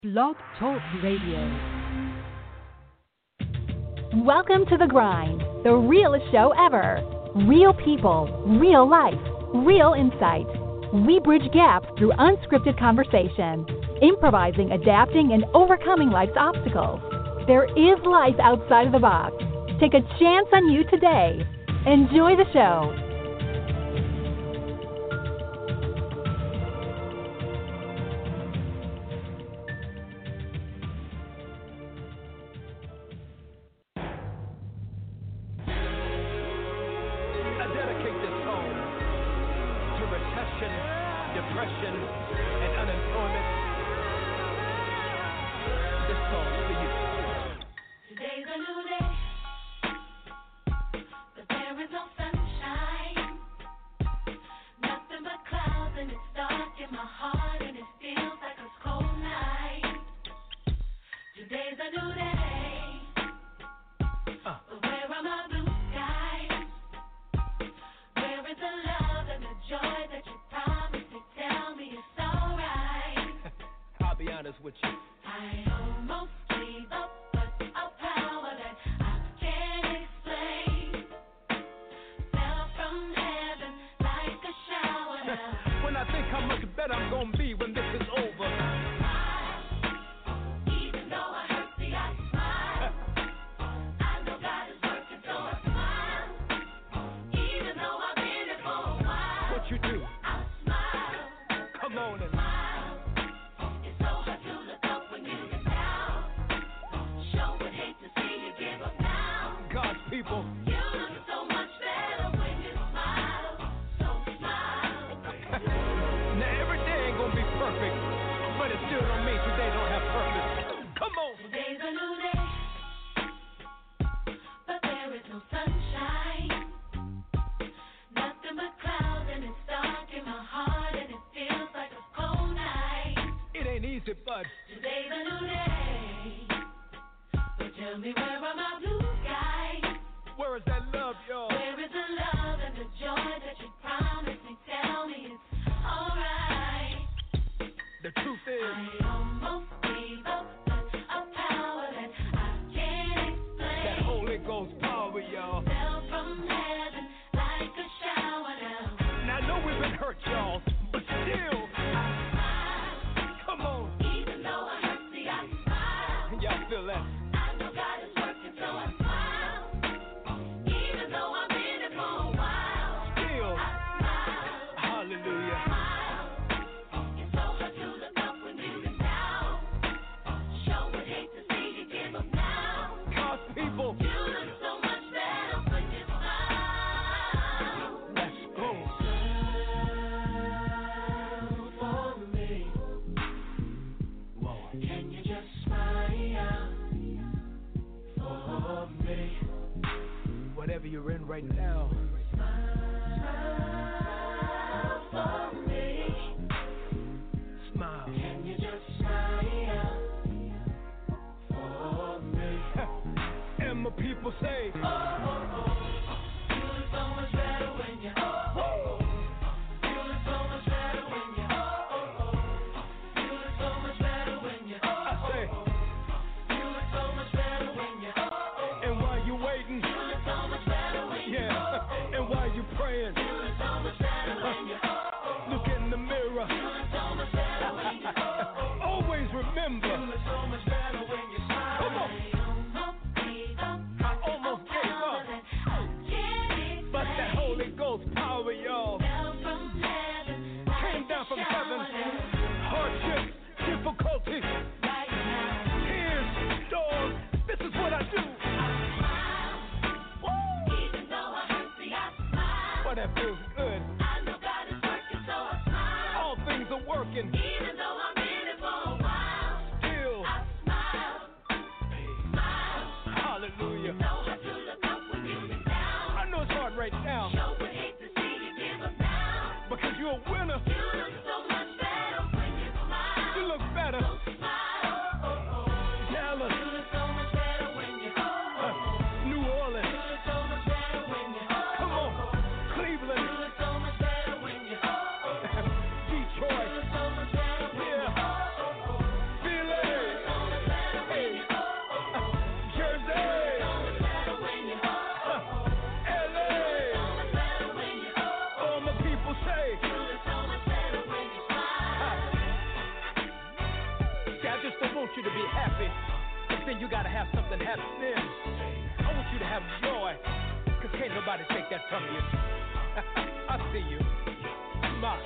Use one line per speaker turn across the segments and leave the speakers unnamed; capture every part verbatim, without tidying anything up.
Blog Talk Radio.
Welcome to The Grind, the realest show ever. Real people, real life, real insight. We bridge gaps through unscripted conversation, improvising, adapting, and overcoming life's obstacles. There is life outside of the box. Take a chance on you today. Enjoy the show.
Even though I'm in it for a while, still I smile. I want you to be happy, but then you gotta have something happening. I want you to have joy, cause can't nobody take that from you. I see you. Smile.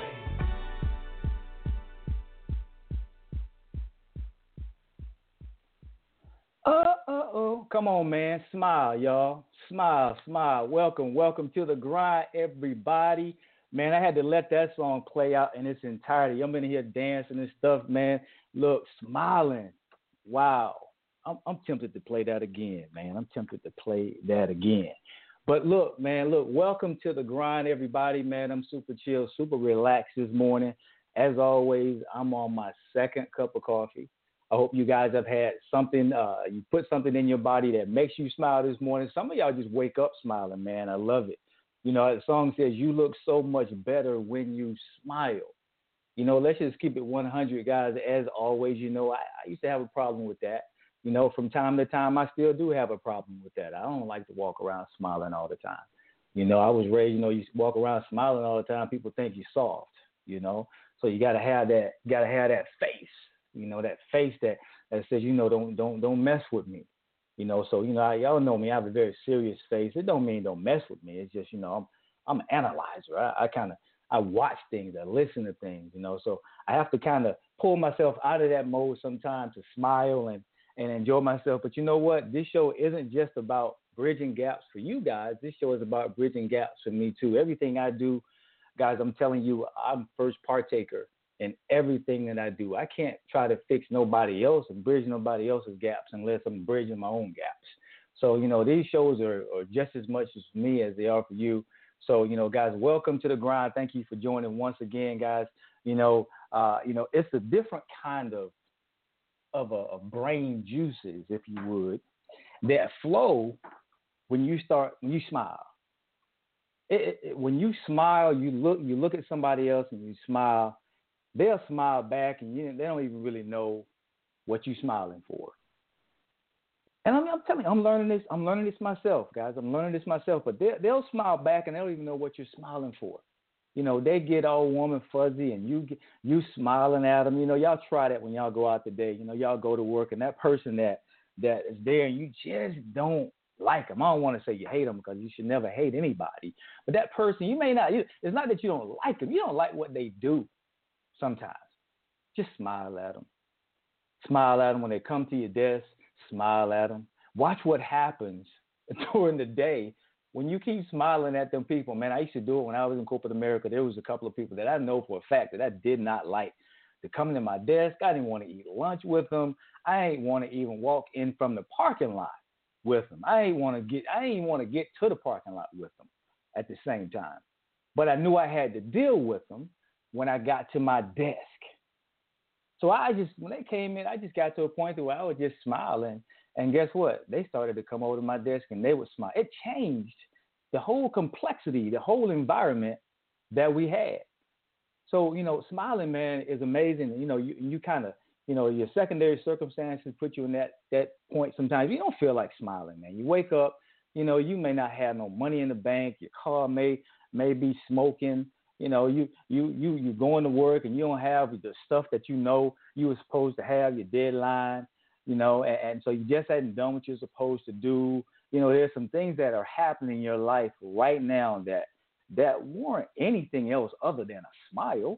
Uh-oh. Come on, man. Smile, y'all. Smile, smile. Welcome, welcome to the grind, everybody. Man, I had to let that song play out in its entirety. I'm in here dancing and stuff, man. Look, smiling. Wow. I'm, I'm tempted to play that again, man. I'm tempted to play that again. But look, man, look, welcome to the grind, everybody, man. I'm super chill, super relaxed this morning. As always, I'm on my second cup of coffee. I hope you guys have had something, uh, you put something in your body that makes you smile this morning. Some of y'all just wake up smiling, man. I love it. You know, the song says you look so much better when you smile. You know, let's just keep it one hundred, guys. As always, you know, I, I used to have a problem with that. You know, from time to time, I still do have a problem with that. I don't like to walk around smiling all the time. You know, I was raised, you know, you walk around smiling all the time, people think you're soft, you know. So you got to have that, got to have that face. You know, that face that, that says, you know, don't don't don't mess with me. You know, so, you know, I, y'all know me. I have a very serious face. It don't mean don't mess with me. It's just, you know, I'm I'm an analyzer. I, I kind of, I watch things. I listen to things, you know. So I have to kind of pull myself out of that mode sometimes to smile and, and enjoy myself. But you know what? This show isn't just about bridging gaps for you guys. This show is about bridging gaps for me, too. Everything I do, guys, I'm telling you, I'm first partaker in everything that I do. I can't try to fix nobody else and bridge nobody else's gaps unless I'm bridging my own gaps. So, you know, these shows are, are just as much as me as they are for you. So, you know, guys, welcome to the grind. Thank you for joining once again, guys. You know, uh, you know, it's a different kind of of a, a brain juices, if you would, that flow when you start when you smile. It, it, when you smile, you look you look at somebody else and you smile. They'll smile back, and you, they don't even really know what you're smiling for. And I mean, I'm telling you, I'm learning this. I'm learning this myself, guys. I'm learning this myself. But they, they'll smile back, and they don't even know what you're smiling for. You know, they get all warm and fuzzy, and you get, you smiling at them. You know, y'all try that when y'all go out today. You know, y'all go to work, and that person that that is there, and you just don't like them. I don't want to say you hate them because you should never hate anybody. But that person, you may not. You, it's not that you don't like them. You don't like what they do. Sometimes just smile at them. Smile at them when they come to your desk. Smile at them. Watch what happens during the day when you keep smiling at them people. Man, I used to do it when I was in corporate America. There was a couple of people that I know for a fact that I did not like to come to my desk. I didn't want to eat lunch with them. I ain't want to even walk in from the parking lot with them. I ain't want to get. I ain't want to get to the parking lot with them at the same time. But I knew I had to deal with them when I got to my desk. So I just, when they came in, I just got to a point where I was just smiling. And guess what? They started to come over to my desk and they would smile. It changed the whole complexity, the whole environment that we had. So, you know, smiling, man, is amazing. You know, you, you kind of, you know, your secondary circumstances put you in that, that point sometimes. You don't feel like smiling, man. You wake up, you know, you may not have no money in the bank. Your car may, may be smoking. You know, you you you you're going to work and you don't have the stuff that you know you were supposed to have, your deadline, you know, and, and so you just hadn't done what you're supposed to do. You know, there's some things that are happening in your life right now that that weren't anything else other than a smile.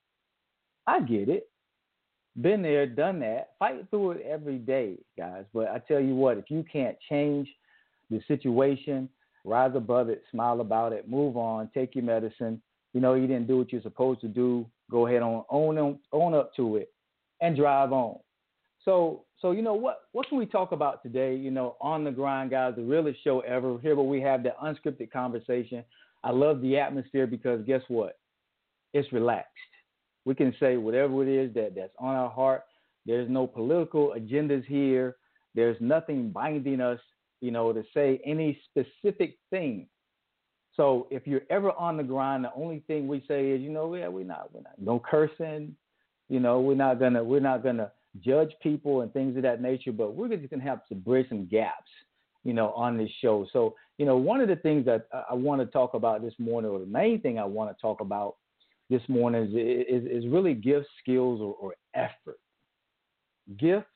I get it. Been there, done that. Fight through it every day, guys. But I tell you what, if you can't change the situation, rise above it, smile about it, move on, take your medicine. You know, you didn't do what you're supposed to do. Go ahead on, own, own up to it and drive on. So, so you know, what, what can we talk about today? You know, on the grind, guys, the realest show ever. Here where we have that unscripted conversation. I love the atmosphere because guess what? It's relaxed. We can say whatever it is that, that's on our heart. There's no political agendas here. There's nothing binding us, you know, to say any specific thing. So if you're ever on the grind, the only thing we say is, you know, yeah, we're not, we're not, no cursing, you know, we're not gonna, we're not gonna judge people and things of that nature, but we're just gonna have to bridge some gaps, you know, on this show. So, you know, one of the things that I, I want to talk about this morning, or the main thing I want to talk about this morning is, is, is really gifts, skills, or, or effort. Gifts,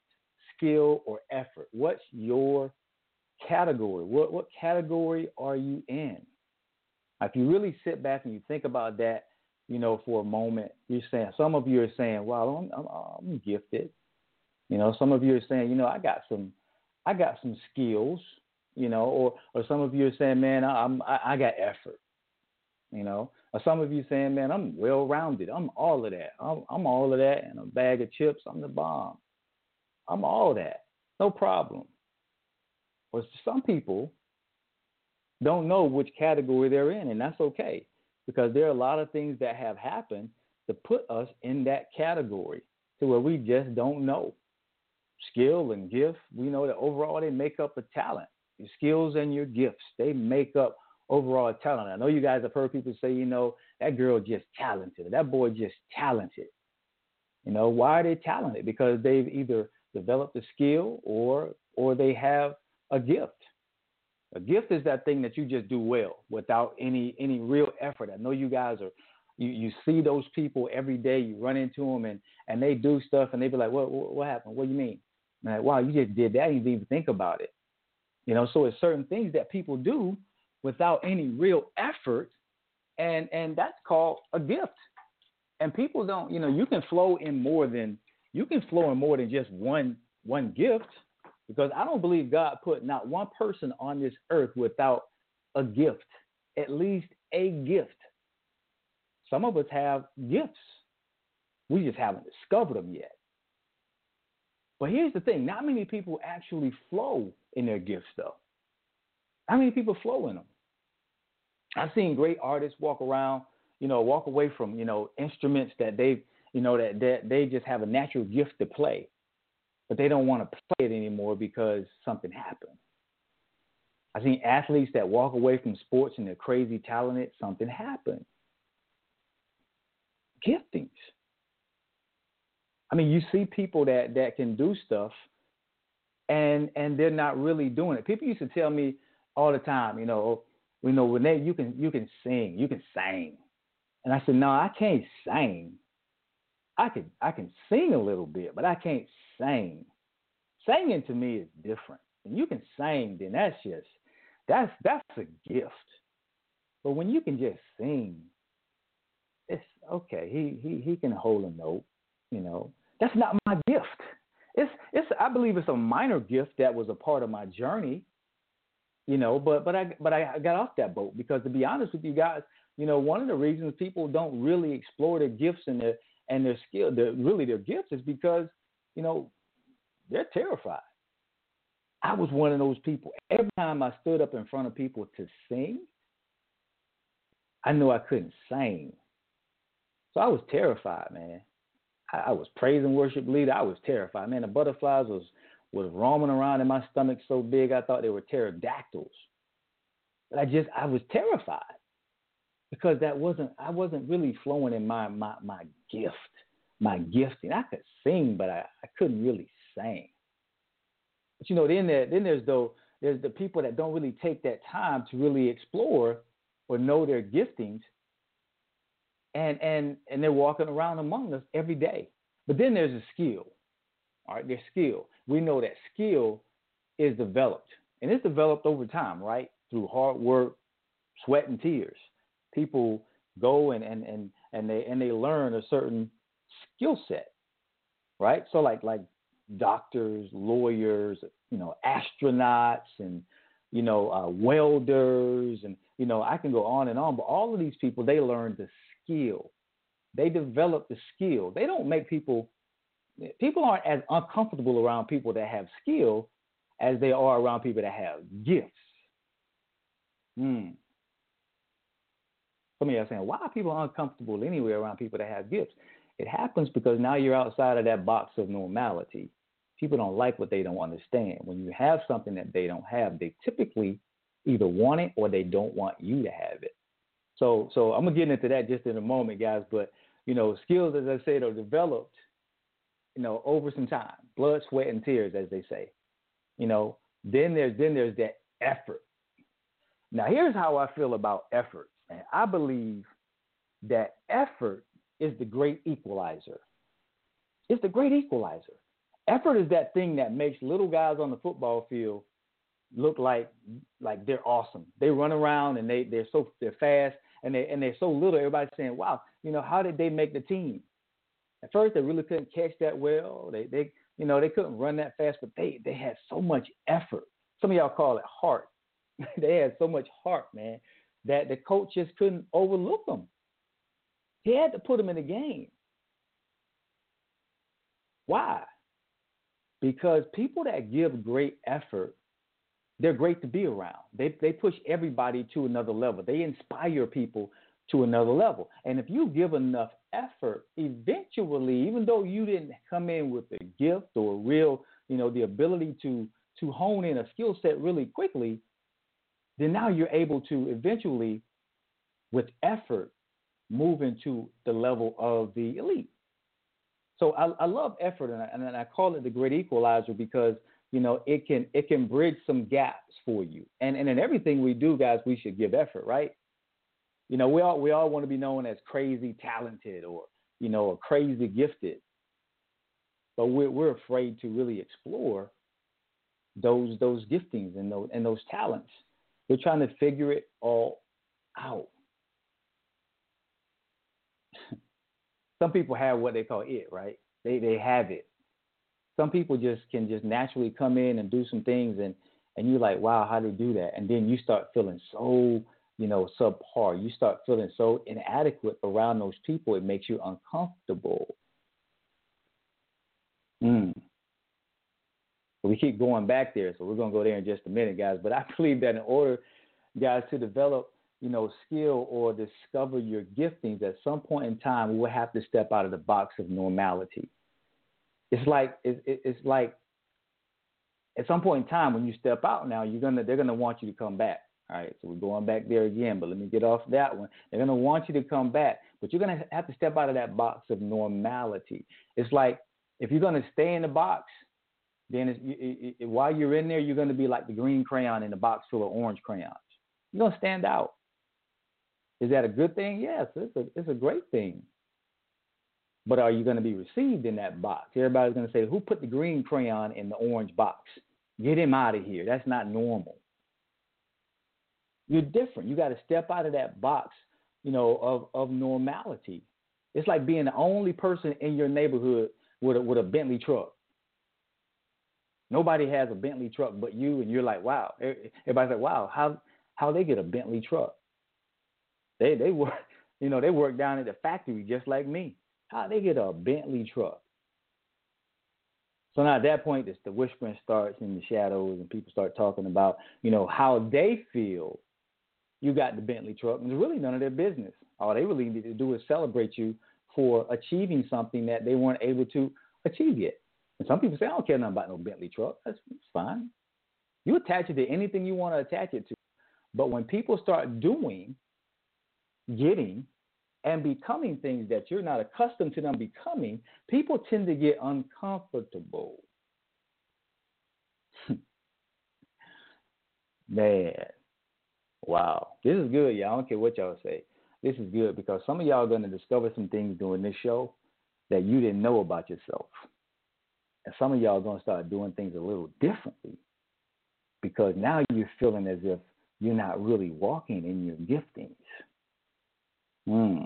skill, or effort? What's your category? What what category are you in? If you really sit back and you think about that, you know, for a moment, you're saying, some of you are saying, well, I'm, I'm, I'm gifted. You know, some of you are saying, you know, I got some, I got some skills, you know, or, or some of you are saying, man, I'm, I, I got effort, you know, or some of you saying, man, I'm well-rounded. I'm all of that. I'm, I'm all of that. And a bag of chips, I'm the bomb. I'm all that. No problem. But some people don't know which category they're in, and that's okay, because there are a lot of things that have happened to put us in that category to where we just don't know. Skill and gift, we know that overall they make up a talent. Your skills and your gifts, they make up overall talent. I know you guys have heard people say, you know, that girl just talented, that boy just talented. You know, why are they talented? Because they've either developed a skill or or they have a gift. A gift is that thing that you just do well without any any real effort. I know you guys are, you, you see those people every day. You run into them and, and they do stuff and they be like, what, what what happened? What do you mean? And like, wow, you just did that. You didn't even think about it. You know, so it's certain things that people do without any real effort, and and that's called a gift. And people don't, you know, you can flow in more than you can flow in more than just one one gift. Because I don't believe God put not one person on this earth without a gift, at least a gift. Some of us have gifts. We just haven't discovered them yet. But here's the thing. Not many people actually flow in their gifts, though. How many people flow in them? I've seen great artists walk around, you know, walk away from, you know, instruments that they, you know, that, that they just have a natural gift to play. But they don't want to play it anymore because something happened. I've seen athletes that walk away from sports and they're crazy talented. Something happened. Giftings. I mean, you see people that, that can do stuff and and they're not really doing it. People used to tell me all the time, you know, you know, Renee, you can you can sing, you can sing. And I said, no, I can't sing. I can I can sing a little bit, but I can't sing. Singing to me is different. When you can sing, then that's just that's that's a gift. But when you can just sing, it's okay. He he he can hold a note, you know. That's not my gift. It's it's I believe it's a minor gift that was a part of my journey, you know, but but I but I got off that boat because, to be honest with you guys, you know, one of the reasons people don't really explore their gifts and their and their skill, their, really their gifts, is because, you know, they're terrified. I was one of those people. Every time I stood up in front of people to sing, I knew I couldn't sing. So I was terrified, man. I, I was praise and worship leader. I was terrified, man. The butterflies was, was roaming around in my stomach so big I thought they were pterodactyls. But I just, I was terrified. Because that wasn't, I wasn't really flowing in my, my, my gift, my gifting. I could sing, but I, I couldn't really sing. But, you know, then there, then there's though, there's the people that don't really take that time to really explore or know their giftings, and, and, and they're walking around among us every day. But then there's a skill, all right, there's skill. We know that skill is developed, and it's developed over time, right, through hard work, sweat, and tears. People go and, and, and, and they and they learn a certain skill set, right? So like like doctors, lawyers, you know, astronauts, and you know, uh, welders, and you know, I can go on and on. But all of these people, they learn the skill. They develop the skill. They don't make people. People aren't as uncomfortable around people that have skill as they are around people that have gifts. Hmm. Some of you are saying, why are people uncomfortable anyway around people that have gifts? It happens because now you're outside of that box of normality. People don't like what they don't understand. When you have something that they don't have, they typically either want it or they don't want you to have it. So so I'm going to get into that just in a moment, guys. But, you know, skills, as I said, are developed, you know, over some time. Blood, sweat, and tears, as they say. You know, then there's then there's that effort. Now, here's how I feel about effort. And I believe that effort is the great equalizer. It's the great equalizer. Effort is that thing that makes little guys on the football field look like like they're awesome. They run around and they they're so they're fast and they and they're so little. Everybody's saying, "Wow, you know, how did they make the team?" At first, they really couldn't catch that well. They they you know they couldn't run that fast, but they they had so much effort. Some of y'all call it heart. They had so much heart, man, that the coach just couldn't overlook them. He had to put them in the game. Why? Because people that give great effort, they're great to be around. They they push everybody to another level. They inspire people to another level. And if you give enough effort, eventually, even though you didn't come in with a gift or real, you know, the ability to to hone in a skill set really quickly, then now you're able to eventually, with effort, move into the level of the elite. So I, I love effort, and I, and I call it the great equalizer because, you know, it can it can bridge some gaps for you. And and in everything we do, guys, we should give effort, right? You know, we all we all want to be known as crazy talented or, you know, or crazy gifted. But we're we're afraid to really explore those those giftings and those and those talents. We're trying to figure it all out. Some people have what they call it, right? They they have it. Some people just can just naturally come in and do some things, and, and you're like, wow, how do they do that? And then you start feeling so, you know, subpar. You start feeling so inadequate around those people. It makes you uncomfortable. Mm. We keep going back there, so we're going to go there in just a minute, guys. But I believe that in order, guys, to develop, you know, skill or discover your giftings, at some point in time, we will have to step out of the box of normality. It's like it's, it's like at some point in time when you step out now, you're gonna they're gonna want you to come back. All right, so we're going back there again, but let me get off that one. They're gonna want you to come back, but you're gonna have to step out of that box of normality. It's like if you're gonna stay in the box, then it's, it, it, while you're in there, you're gonna be like the green crayon in the box full of orange crayons. You're gonna stand out. Is that a good thing? Yes, it's a it's a great thing. But are you going to be received in that box? Everybody's going to say, who put the green crayon in the orange box? Get him out of here. That's not normal. You're different. You got to step out of that box, you know, of, of normality. It's like being the only person in your neighborhood with a, with a Bentley truck. Nobody has a Bentley truck but you, and you're like, wow. Everybody's like, wow, how how they get a Bentley truck? They they work, you know, they work down at the factory just like me. How they get a Bentley truck? So now at that point, it's the whispering starts in the shadows, and people start talking about, you know, how they feel you got the Bentley truck, and it's really none of their business. All they really need to do is celebrate you for achieving something that they weren't able to achieve yet. And some people say, I don't care nothing about no Bentley truck. That's, that's fine. You attach it to anything you want to attach it to. But when people start doing, getting, and becoming things that you're not accustomed to them becoming, people tend to get uncomfortable. Man, wow. This is good, y'all. I don't care what y'all say. This is good because some of y'all are going to discover some things during this show that you didn't know about yourself. And some of y'all are going to start doing things a little differently because now you're feeling as if you're not really walking in your giftings. Hmm.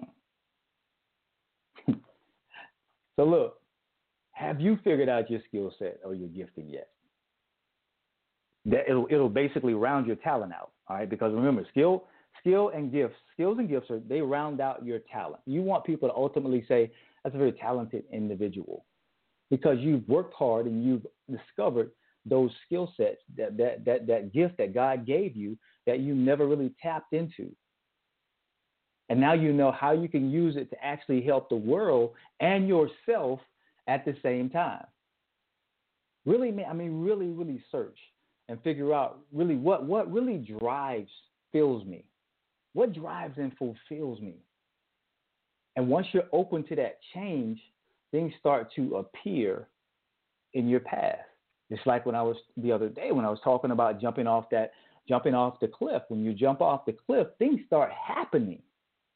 So look, have you figured out your skill set or your gifting yet? That it'll it'll basically round your talent out, all right? Because remember, skill, skill and gifts, skills and gifts are they round out your talent. You want people to ultimately say that's a very talented individual because you've worked hard and you've discovered those skill sets, that that that that gift that God gave you that you never really tapped into. And now you know how you can use it to actually help the world and yourself at the same time. Really, I mean, really, really search and figure out really what, what really drives, fills me. What drives and fulfills me? And once you're open to that change, things start to appear in your path. It's like when I was the other day when I was talking about jumping off that, jumping off the cliff. When you jump off the cliff, things start happening.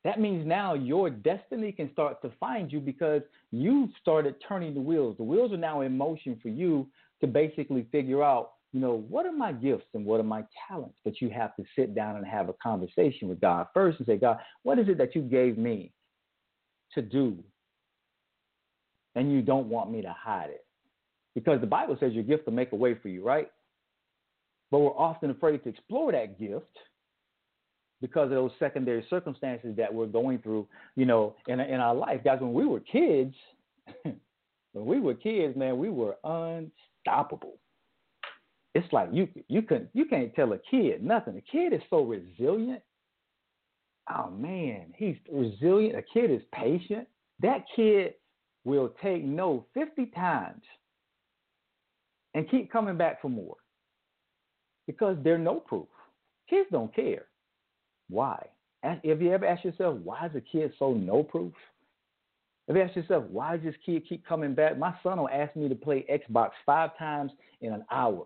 that means now your destiny can start to find you because you've started turning the wheels. The wheels are now in motion for you to basically figure out, you know, what are my gifts and what are my talents? But you have to sit down and have a conversation with God first and say, God, what is it that you gave me to do? And you don't want me to hide it. Because the Bible says your gift will make a way for you, right? But we're often afraid to explore that gift because of those secondary circumstances that we're going through, you know, in, in our life. Guys, when we were kids, when we were kids, man, we were unstoppable. It's like you you can you can't tell a kid nothing. A kid is so resilient. Oh man, he's resilient. A kid is patient. That kid will take no fifty times and keep coming back for more because they're no proof. Kids don't care. Why? Have you ever asked yourself, why is a kid so no proof? Have you asked yourself, why does this kid keep coming back? My son will ask me to play Xbox five times in an hour.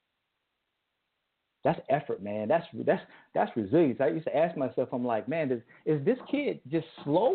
That's effort, man. That's that's that's resilience. I used to ask myself, I'm like, man, does, is this kid just slow?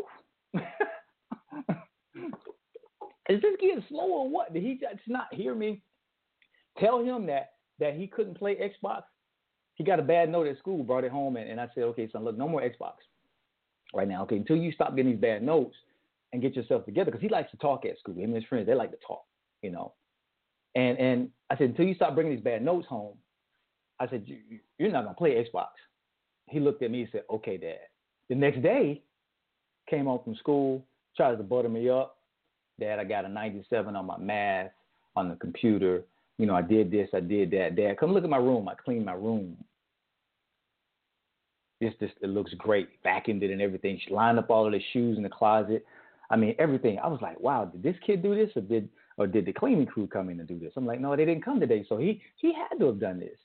Is this kid slow or what? Did he just not hear me tell him that that he couldn't play Xbox? He got a bad note at school, brought it home, and, and I said, okay, son, look, no more Xbox right now. Okay, until you stop getting these bad notes and get yourself together, because he likes to talk at school. Him and his friends, they like to talk, you know. And and I said, until you stop bringing these bad notes home, I said, you're not going to play Xbox. He looked at me and said, okay, Dad. The next day, came home from school, tries to butter me up. Dad, I got a ninety-seven on my math, on the computer. You know, I did this, I did that. Dad, come look at my room. I cleaned my room. This, this, it looks great. Vacuumed it and everything. She lined up all of the shoes in the closet. I mean, everything. I was like, wow, did this kid do this or did or did the cleaning crew come in and do this? I'm like, no, they didn't come today. So he he had to have done this.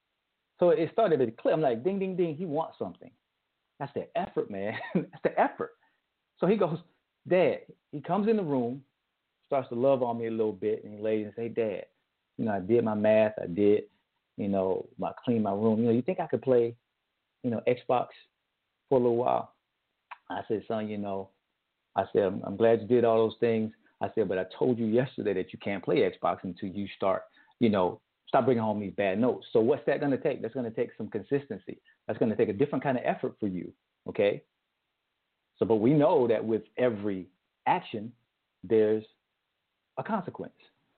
So it started to click. I'm like, ding, ding, ding. He wants something. That's the effort, man. That's the effort. So he goes, Dad, he comes in the room, starts to love on me a little bit, and he lays and say, Dad, you know, I did my math. I did, you know, I cleaned my room. You know, you think I could play, you know, Xbox for a little while? I said, son, you know, I said, I'm, I'm glad you did all those things. I said, but I told you yesterday that you can't play Xbox until you start, you know, stop bringing home these bad notes. So what's that going to take? That's going to take some consistency. That's going to take a different kind of effort for you, okay? So, but we know that with every action, there's a consequence.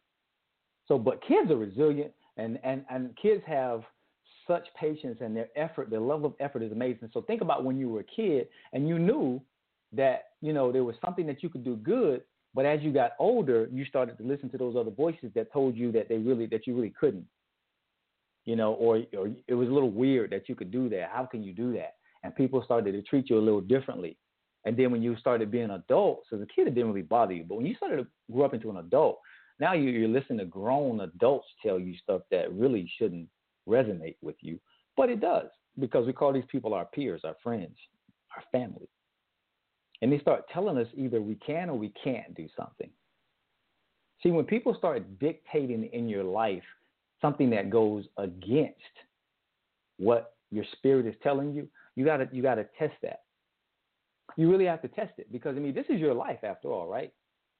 So, but kids are resilient, and, and, and kids have such patience, and their effort, their level of effort is amazing. So think about when you were a kid and you knew that, you know, there was something that you could do good, but as you got older, you started to listen to those other voices that told you that they really, that you really couldn't, you know, or, or it was a little weird that you could do that. How can you do that? And people started to treat you a little differently. And then when you started being an adult, so as a kid, it didn't really bother you. But when you started to grow up into an adult, now you, you're listening to grown adults tell you stuff that really shouldn't resonate with you. But it does, because we call these people our peers, our friends, our family. And they start telling us either we can or we can't do something. See, when people start dictating in your life something that goes against what your spirit is telling you, you gotta you gotta test that. You really have to test it, because I mean, this is your life after all, right?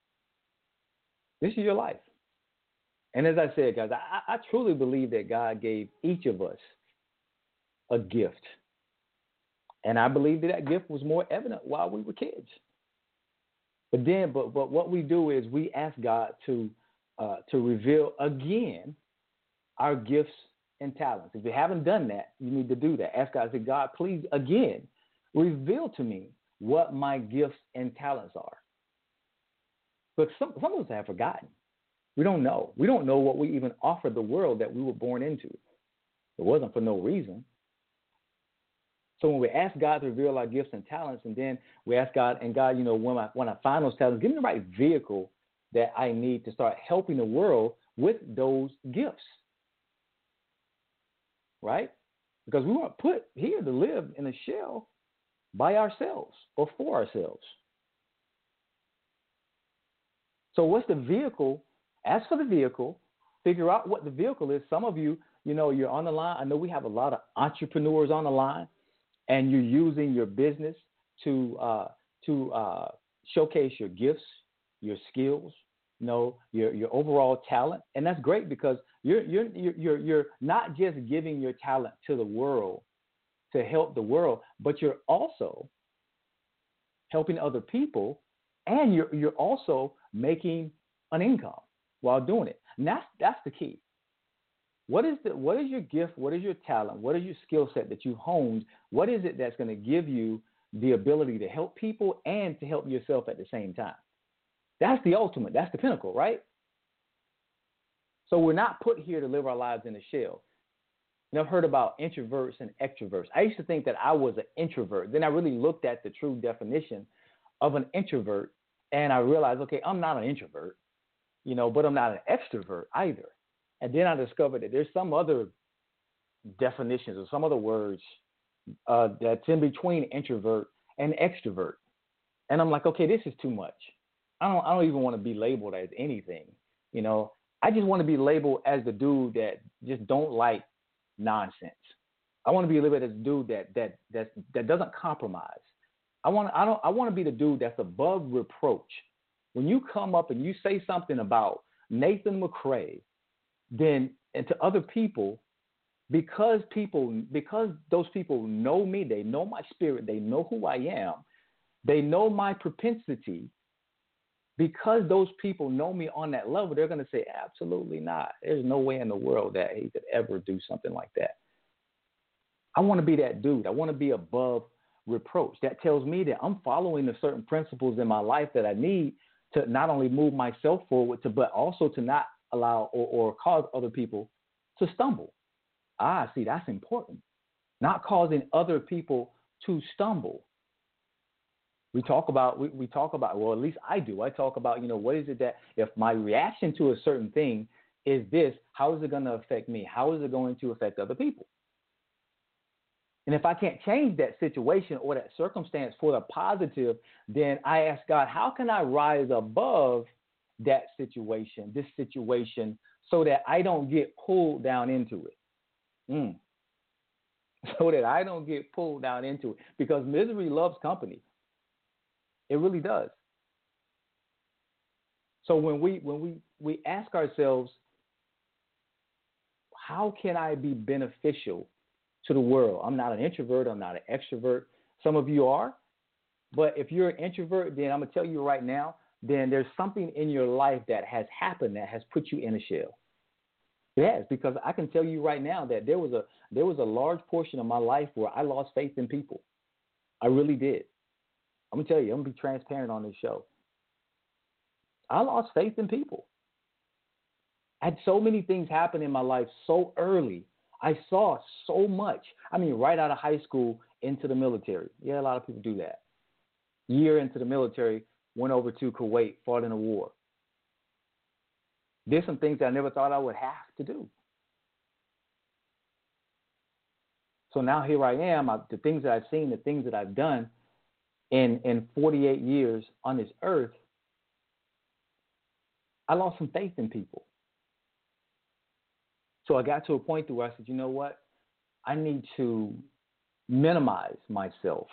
This is your life. And as I said, guys, I, I truly believe that God gave each of us a gift. And I believe that that gift was more evident while we were kids. But then, but but what we do is we ask God to uh, to reveal again our gifts and talents. If you haven't done that, you need to do that. Ask God, say, God, please again reveal to me what my gifts and talents are. But some some of us have forgotten. We don't know. We don't know what we even offered the world that we were born into. It wasn't for no reason. So when we ask God to reveal our gifts and talents, and then we ask God, and God, you know, when I, when I find those talents, give me the right vehicle that I need to start helping the world with those gifts, right? Because we weren't put here to live in a shell by ourselves or for ourselves. So what's the vehicle? Ask for the vehicle. Figure out what the vehicle is. Some of you, you know, you're on the line. I know we have a lot of entrepreneurs on the line. And you're using your business to uh, to uh, showcase your gifts, your skills, you know, your your overall talent, and that's great because you're you're you're you're you're not just giving your talent to the world to help the world, but you're also helping other people, and you're you're also making an income while doing it. And that's that's the key. What is the what is your gift? What is your talent? What is your skill set that you've honed? What is it that's going to give you the ability to help people and to help yourself at the same time? That's the ultimate. That's the pinnacle, right? So we're not put here to live our lives in a shell. You know, I've heard about introverts and extroverts. I used to think that I was an introvert. Then I really looked at the true definition of an introvert, and I realized, okay, I'm not an introvert, you know, but I'm not an extrovert either. And then I discovered that there's some other definitions or some other words uh, that's in between introvert and extrovert. And I'm like, okay, this is too much. I don't, I don't even want to be labeled as anything, you know. I just want to be labeled as the dude that just don't like nonsense. I want to be labeled as a dude that that that that doesn't compromise. I want I don't I want to be the dude that's above reproach. When you come up and you say something about Nathan McCray, then and to other people, because people because those people know me, they know my spirit, they know who I am, they know my propensity. Because those people know me on that level, they're going to say, absolutely not. There's no way in the world that he could ever do something like that. I want to be that dude. I want to be above reproach. That tells me that I'm following the certain principles in my life that I need to not only move myself forward, to, but also to not allow or, or cause other people to stumble. Ah, see, that's important. Not causing other people to stumble. We talk about, we, we talk about, well, at least I do. I talk about, you know, what is it that if my reaction to a certain thing is this, how is it going to affect me? How is it going to affect other people? And if I can't change that situation or that circumstance for the positive, then I ask God, how can I rise above that situation, this situation, so that I don't get pulled down into it? Mm. So that I don't get pulled down into it. Because misery loves company. It really does. So when we when we, we ask ourselves, how can I be beneficial to the world? I'm not an introvert. I'm not an extrovert. Some of you are. But if you're an introvert, then I'm going to tell you right now, then there's something in your life that has happened that has put you in a shell. It has, because I can tell you right now that there was a there was a large portion of my life where I lost faith in people. I really did. I'm going to tell you, I'm going to be transparent on this show. I lost faith in people. I had so many things happen in my life so early. I saw so much. I mean, right out of high school into the military. Yeah, a lot of people do that. Year into the military, went over to Kuwait, fought in a war. Did some things that I never thought I would have to do. So now here I am. I, the things that I've seen, the things that I've done, In, in forty-eight years on this earth, I lost some faith in people. So I got to a point where I said, you know what? I need to minimize myself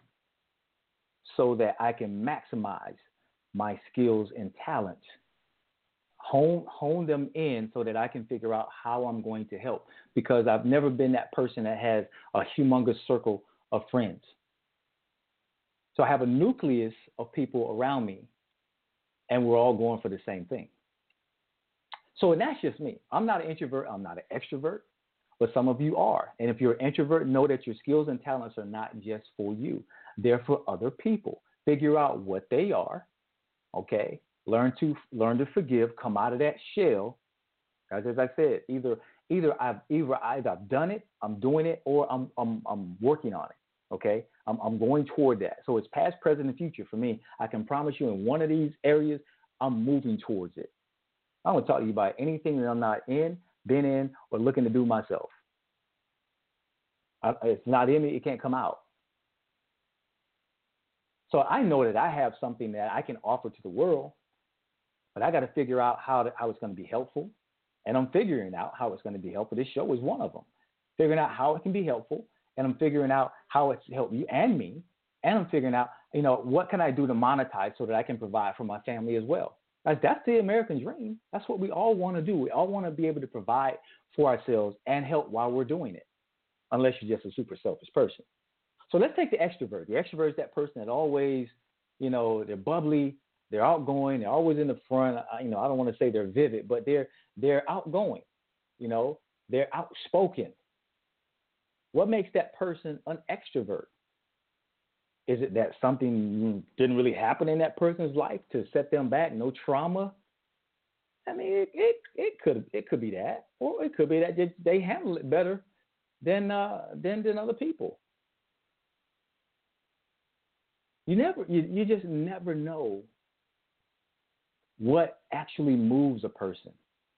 so that I can maximize my skills and talents, hone, hone them in so that I can figure out how I'm going to help. Because I've never been that person that has a humongous circle of friends. So I have a nucleus of people around me, and we're all going for the same thing. So and that's just me. I'm not an introvert. I'm not an extrovert, but some of you are. And if you're an introvert, know that your skills and talents are not just for you. They're for other people. Figure out what they are, okay? Learn to learn to forgive. Come out of that shell. As, as I said, either either I've either either I've done it, I'm doing it, or I'm I'm I'm working on it. Okay, I'm, I'm going toward that. So it's past, present, and future for me. I can promise you in one of these areas, I'm moving towards it. I don't want to talk to you about anything that I'm not in, been in, or looking to do myself. I, it's not in me. It can't come out. So I know that I have something that I can offer to the world, but I got to figure out how, to, how it's going to be helpful. And I'm figuring out how it's going to be helpful. This show is one of them. Figuring out how it can be helpful. And I'm figuring out how it's helped you and me and I'm figuring out, you know, what can I do to monetize so that I can provide for my family as well. That's, that's the American dream. That's what we all want to do. We all want to be able to provide for ourselves and help while we're doing it, unless you're just a super selfish person. So let's take the extrovert. The extrovert is that person that always, you know, they're bubbly, they're outgoing, they're always in the front. I, you know, I don't want to say they're vivid, but they're they're outgoing. You know, they're outspoken. What makes that person an extrovert? Is it that something didn't really happen in that person's life to set them back? No trauma? I mean, it it, it could it could be that, or it could be that they, they handle it better than uh, than than other people. You never you, you just never know what actually moves a person.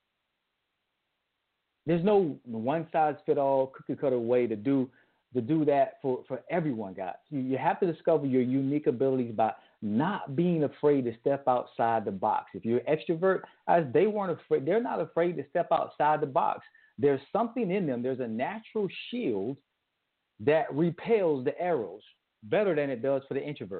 There's no one size fit all cookie cutter way to do to do that for, for everyone, guys. You, you have to discover your unique abilities by not being afraid to step outside the box. If you're an extrovert, as they weren't afraid, they're not afraid to step outside the box. There's something in them. There's a natural shield that repels the arrows better than it does for the introvert.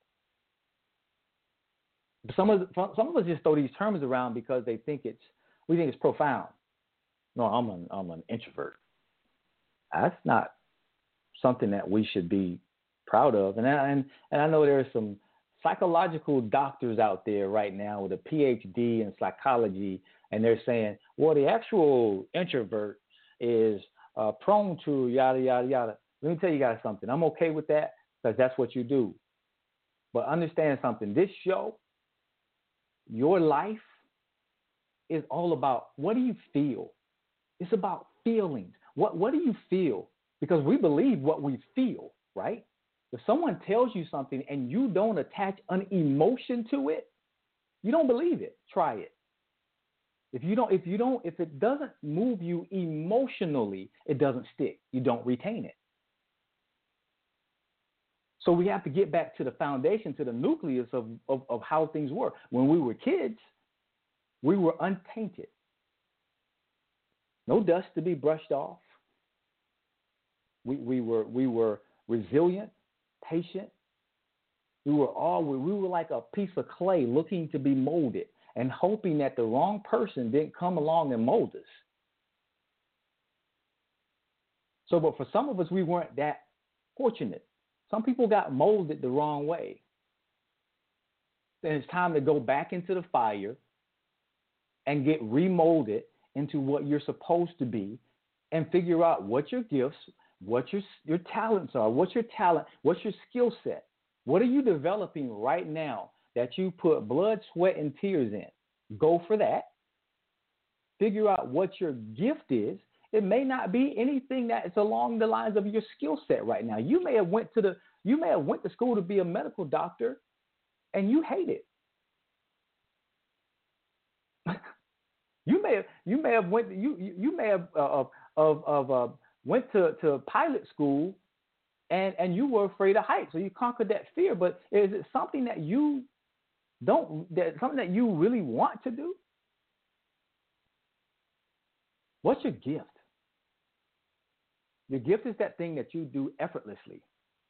Some of some of us just throw these terms around because they think it's we think it's profound. No, I'm an I'm an introvert. That's not something that we should be proud of. And I, and and I know there are some psychological doctors out there right now with a P H D in psychology, and they're saying, well, the actual introvert is uh, prone to yada yada yada. Let me tell you guys something. I'm okay with that because that's what you do. But understand something. This show, your life, is all about what do you feel. It's about feelings. What what do you feel? Because we believe what we feel, right? If someone tells you something and you don't attach an emotion to it, you don't believe it. Try it. If you don't, if you don't, if it doesn't move you emotionally, it doesn't stick. You don't retain it. So we have to get back to the foundation, to the nucleus of, of, of how things were. When we were kids, we were untainted. No dust to be brushed off. We, we were we were resilient, patient. We were all we were like a piece of clay looking to be molded and hoping that the wrong person didn't come along and mold us. So, but for some of us, we weren't that fortunate. Some people got molded the wrong way. Then it's time to go back into the fire and get remolded into what you're supposed to be and figure out what your gifts, what your, your talents are, what's your talent, what's your skill set. What are you developing right now that you put blood, sweat, and tears in? Go for that. Figure out what your gift is. It may not be anything that is along the lines of your skill set right now. You may have went to the you may have went to school to be a medical doctor, and you hate it. you may have you may have went you you, you may have uh, of of uh, went to, to pilot school, and and you were afraid of heights, so you conquered that fear. But is it something that you don't that something that you really want to do? What's your gift? Your gift is that thing that you do effortlessly.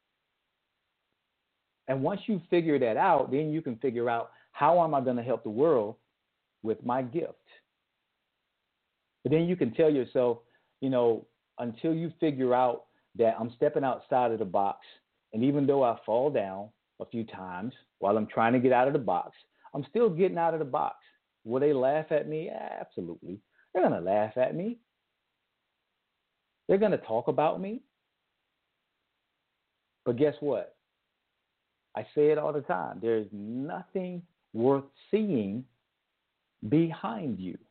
And once you figure that out, then you can figure out, how am I going to help the world with my gift? But then you can tell yourself, you know, until you figure out that I'm stepping outside of the box, and even though I fall down a few times while I'm trying to get out of the box, I'm still getting out of the box. Will they laugh at me? Absolutely. They're going to laugh at me. They're going to talk about me. But guess what? I say it all the time. There's nothing worth seeing behind you.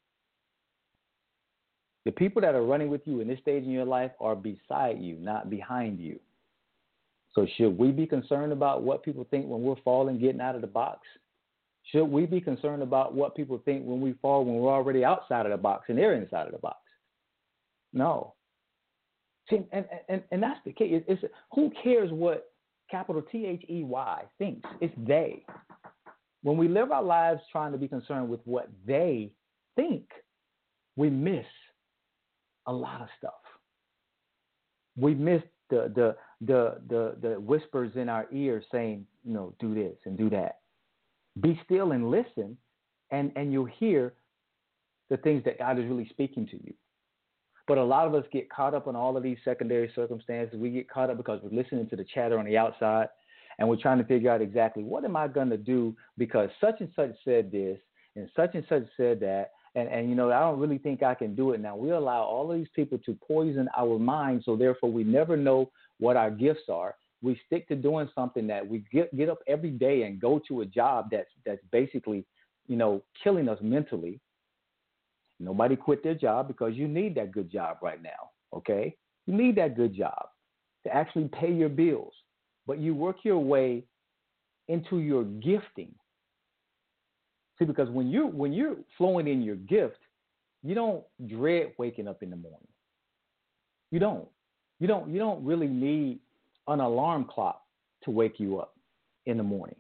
The people that are running with you in this stage in your life are beside you, not behind you. So should we be concerned about what people think when we're falling, getting out of the box? Should we be concerned about what people think when we fall, when we're already outside of the box and they're inside of the box? No. See, and, and, and that's the case. It's, it's, who cares what capital T H E Y thinks? It's they. When we live our lives trying to be concerned with what they think, we miss a lot of stuff. We miss the the the the the whispers in our ear saying, you know, do this and do that. Be still and listen, and and you'll hear the things that God is really speaking to you. But a lot of us get caught up in all of these secondary circumstances. We get caught up because we're listening to the chatter on the outside, and we're trying to figure out exactly what am I going to do because such and such said this and such and such said that. And, and, you know, I don't really think I can do it. Now, we allow all of these people to poison our minds, so therefore we never know what our gifts are. We stick to doing something that we get, get up every day and go to a job that's that's basically, you know, killing us mentally. Nobody quit their job because you need that good job right now, okay? You need that good job to actually pay your bills. But you work your way into your gifting. See, because when you when you're flowing in your gift, you don't dread waking up in the morning. You don't. You don't. You don't really need an alarm clock to wake you up in the morning.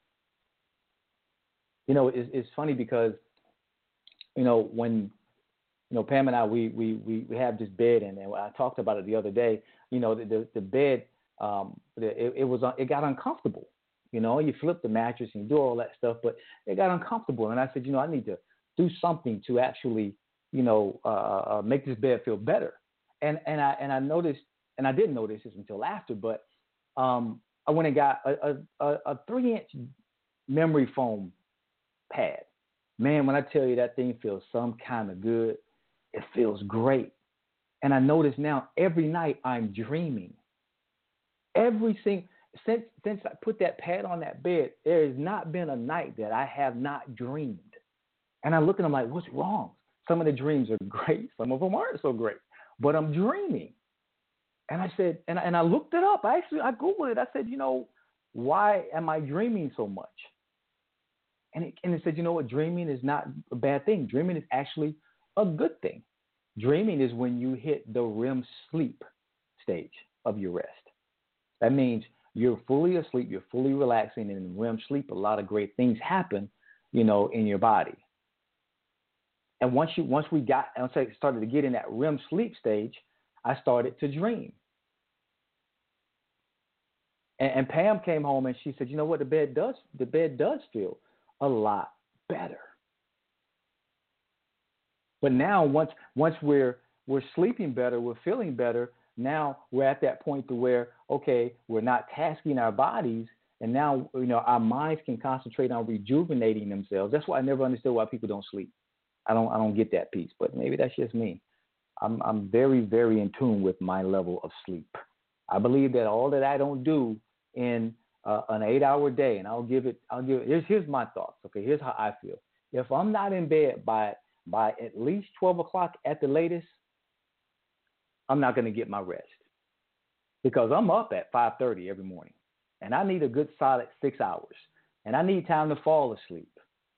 You know, it's, it's funny because, you know, when you know Pam and I we we we, we have this bed, and, and I talked about it the other day. You know, the the, the bed um, it, it was it got uncomfortable. You know, you flip the mattress and you do all that stuff, but it got uncomfortable. And I said, you know, I need to do something to actually, you know, uh, uh, make this bed feel better. And and I and I noticed, and I didn't notice this until after, but um, I went and got a, a, a three-inch memory foam pad. Man, when I tell you that thing feels some kind of good, it feels great. And I notice now every night I'm dreaming. Every single Since since I put that pad on that bed, there has not been a night that I have not dreamed. And I look and I'm like, what's wrong? Some of the dreams are great. Some of them aren't so great. But I'm dreaming. And I said, and I, and I looked it up. I actually, I Googled it. I said, you know, why am I dreaming so much? And it, and it said, you know what? Dreaming is not a bad thing. Dreaming is actually a good thing. Dreaming is when you hit the R E M sleep stage of your rest. That means you're fully asleep, you're fully relaxing, and in R E M sleep, a lot of great things happen, you know, in your body. And once you, once we got, once I started to get in that R E M sleep stage, I started to dream. And, and Pam came home and she said, you know what, the bed does, the bed does feel a lot better. But now, once once we're we're sleeping better, we're feeling better. Now we're at that point to where, okay, we're not tasking our bodies, and now, you know, our minds can concentrate on rejuvenating themselves. That's why I never understood why people don't sleep. I don't, I don't get that piece, but maybe that's just me. I'm, I'm very, very in tune with my level of sleep. I believe that all that I don't do in uh, an eight-hour day, and I'll give it, I'll give it. Here's, here's my thoughts. Okay, here's how I feel. If I'm not in bed by by at least twelve o'clock at the latest, I'm not going to get my rest because I'm up at five thirty every morning, and I need a good solid six hours, and I need time to fall asleep.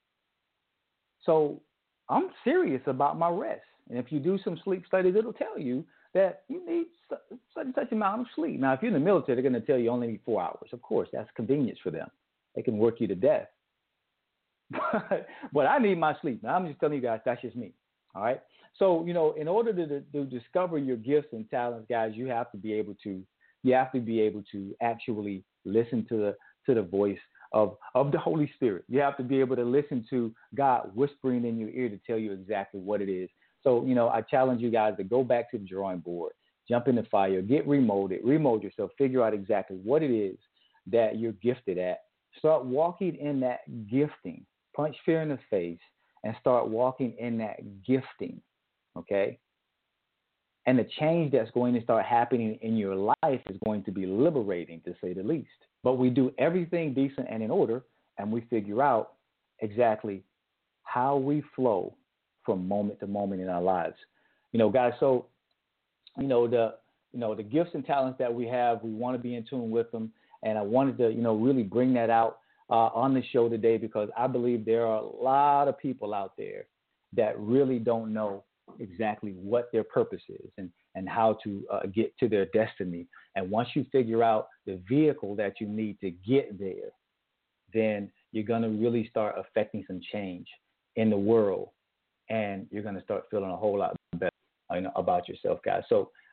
So I'm serious about my rest. And if you do some sleep studies, it'll tell you that you need such and such amount of sleep. Now, if you're in the military, they're going to tell you only need four hours. Of course, that's convenience for them. They can work you to death. But, but I need my sleep. Now, I'm just telling you guys, that's just me. All right. So, you know, in order to, to discover your gifts and talents, guys, you have to be able to, you have to be able to actually listen to the, to the voice of, of the Holy Spirit. You have to be able to listen to God whispering in your ear to tell you exactly what it is. So, you know, I challenge you guys to go back to the drawing board, jump in the fire, get remolded, remold yourself, figure out exactly what it is that you're gifted at. Start walking in that gifting. Punch fear in the face and start walking in that gifting, okay? And the change that's going to start happening in your life is going to be liberating, to say the least. But we do everything decent and in order, and we figure out exactly how we flow from moment to moment in our lives. You know, guys, so, you know, the, you know, the gifts and talents that we have, we want to be in tune with them. And I wanted to, you know, really bring that out Uh, on the show today, because I believe there are a lot of people out there that really don't know exactly what their purpose is and, and how to uh, get to their destiny. And once you figure out the vehicle that you need to get there, then you're going to really start affecting some change in the world, and you're going to start feeling a whole lot better, you know, about yourself, guys. So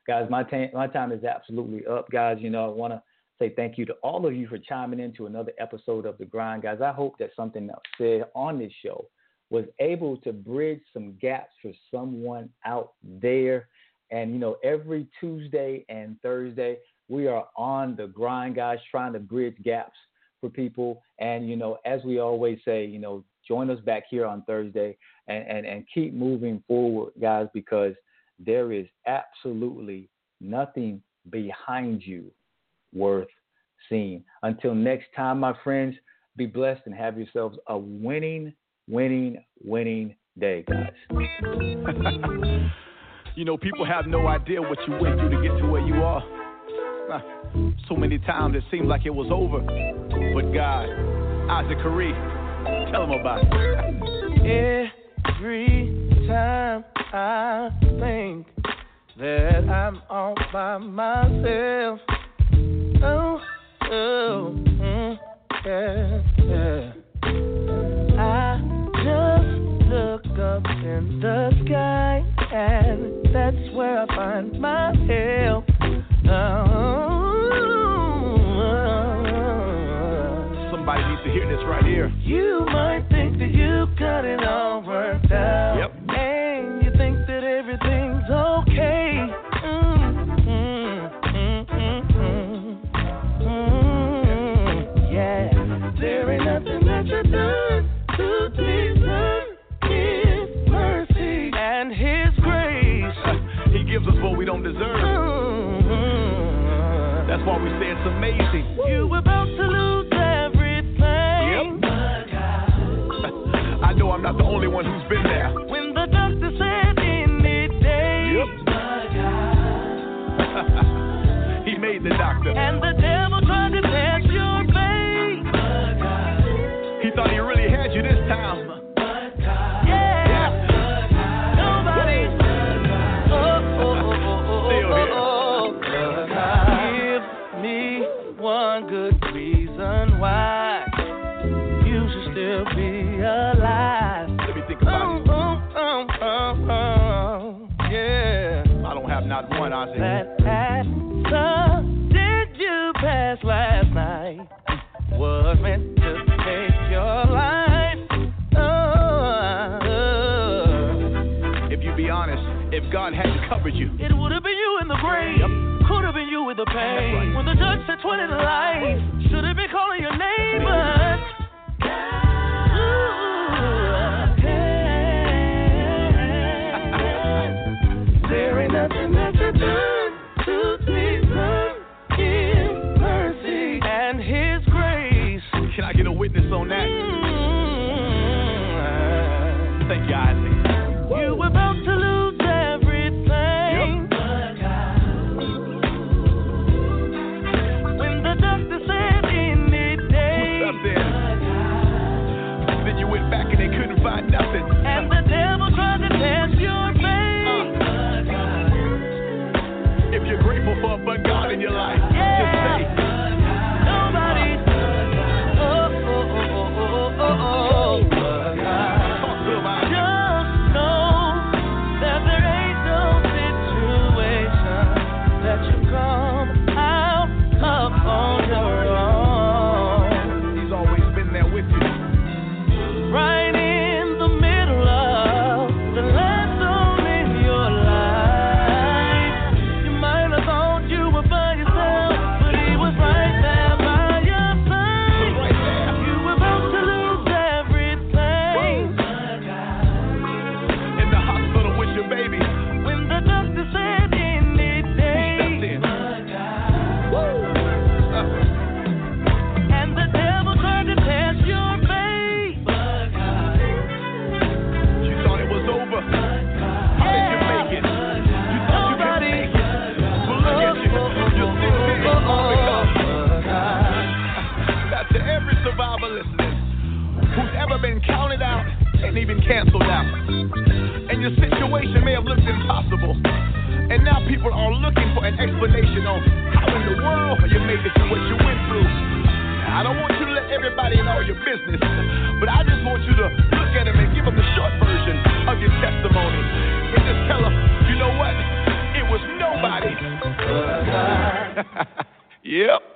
guys, my, ta- my time is absolutely up, guys. You know, I want to say thank you to all of you for chiming into another episode of The Grind, guys. I hope that something that was said on this show was able to bridge some gaps for someone out there. And, you know, every Tuesday and Thursday, we are on The Grind, guys, trying to bridge gaps for people. And, you know, as we always say, you know, join us back here on Thursday and, and, and keep moving forward, guys, because there is absolutely nothing behind you worth seeing. Until next time, my friends, be blessed and have yourselves a winning, winning, winning day, guys.
You know, people have no idea what you went through to get to where you are. So many times it seemed like it was over. But God, Isaac Curry, tell them about it.
Every time I think that I'm all by myself, oh, oh, mm, yeah, yeah. I just look up in the sky, and that's where I find my help. Oh,
somebody needs to hear this right here.
You might think that you got it all worked out.
Yep.
And you think that everything's okay. Mm, mm, mm, mm, mm, mm. Yeah. There ain't nothing that you've done to deserve His mercy and His grace.
Uh, he gives us what we don't deserve.
Mm-hmm.
That's why we say it's amazing.
You were about to lose everything.
Yep. I know I'm not the only one who's been there.
When the doctor said any day.
Yep. He made the doctor.
And the devil tried to test your faith.
He thought he really had you this time.
Yeah. yeah. Nobody. Oh, oh, oh, oh, oh, oh, oh. Give me one good reason why you should still be alive.
Let me think about it.
Oh, oh, oh, oh, yeah.
I don't have not one, Isaac.
That answer did you pass last night was meant to take your life. Oh, oh.
If you be honest, if God hadn't covered you,
it would have been you in the grave. Yep. Could have been you with the pain. Right. When the judge said twenty to life, should have been calling your name, but there ain't nothing that you've done to deserve His mercy and His grace.
Can I get a witness on that?
Mm-hmm.
Thank you, Isaac.
You were about to lose everything. Yep. When the doctor said any day.
What's up there? Then you went back and they couldn't find nothing.
And the devil tried to test your faith.
If you're grateful for a but God in your life,
yeah.
just say,
nobody. Oh, oh, oh, oh, oh, oh, oh.
Talk to him, Isaac.
Just know that there ain't no situation that you come out of on your own.
He's always been there with you.
Right in the middle of the last zone in your life. You might have thought you were by yourself, but He was right there by your side.
Right there.
You were about to lose everything.
In the hospital with your baby.
When the doctor said any day.
He stepped in.
And the devil tried to test your faith.
You thought it was over. How did you make it? You thought you could make it. Well, look at you. You're still here. All because. That's to every survivor listening who's ever been counted out and even canceled out. And your situation may have looked impossible. And now people are looking for an explanation on how in the world you made it through what you went through. Now, I don't want you to let everybody know your business, but I just want you to look at them and give them the short version of your testimony. And just tell them, you know what? It was nobody Yep.